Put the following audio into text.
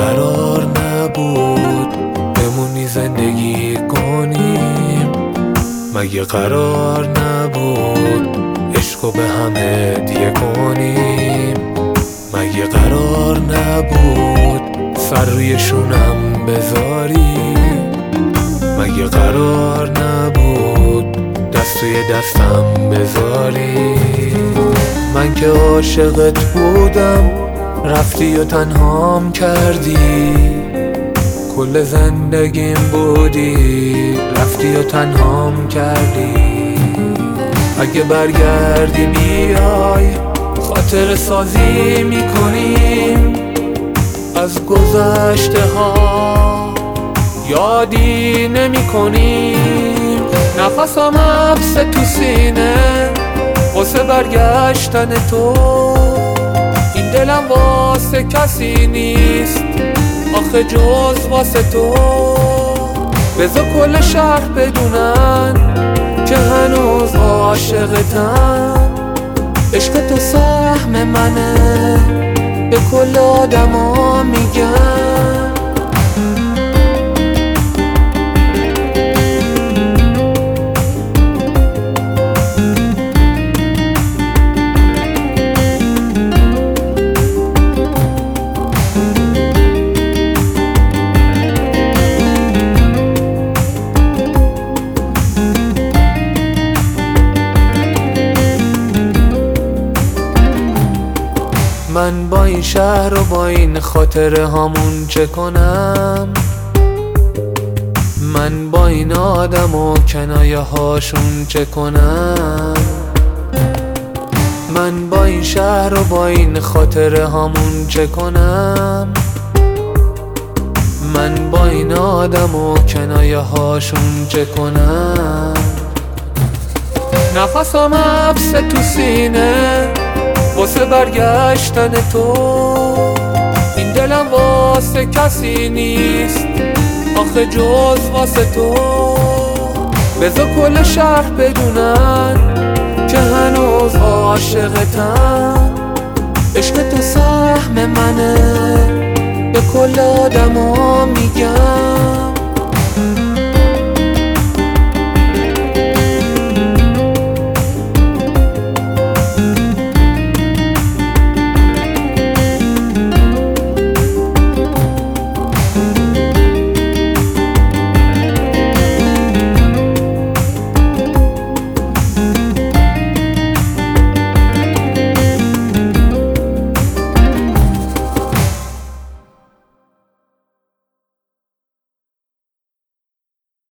قرار نبود بمونی زندگی کنیم؟ مگه قرار نبود عشقو به هم هدیه کنیم؟ مگه قرار نبود سر روی شونم بذاری؟ مگه قرار نبود دست توی دستم بذاری؟ من که عاشقت بودم رفتی و تنهام کردی، کل زندگیم بودی رفتی و تنهام کردی. اگه برگردی بیای خاطر سازی میکنیم از گذشته ها، یادی نمی کنیم. نفسم حبس تو سینه واسه برگشتن تو، این دلم واسه کسی نیست آخه جز واسه تو. بذار کل شهر بدونن که هنوز عاشقتم، عشق تو سهم منه به کل آدما میگم. من با این شهر و با این خاطره هامون چه کنم؟ من با این آدم و کنایه هاشون چه کنم؟ من با این شهر و با این خاطره هامون چه کنم؟ من با این آدم و کنایه هاشون چه کنم؟ نفسم حبس تو سینه واسه برگشتن تو، این دلم واسه کسی نیست آخه جز واسه تو. بذار کل شهر بدونن که هنوز عاشقتم، عشق تو سهم منه به کل آدما میگم.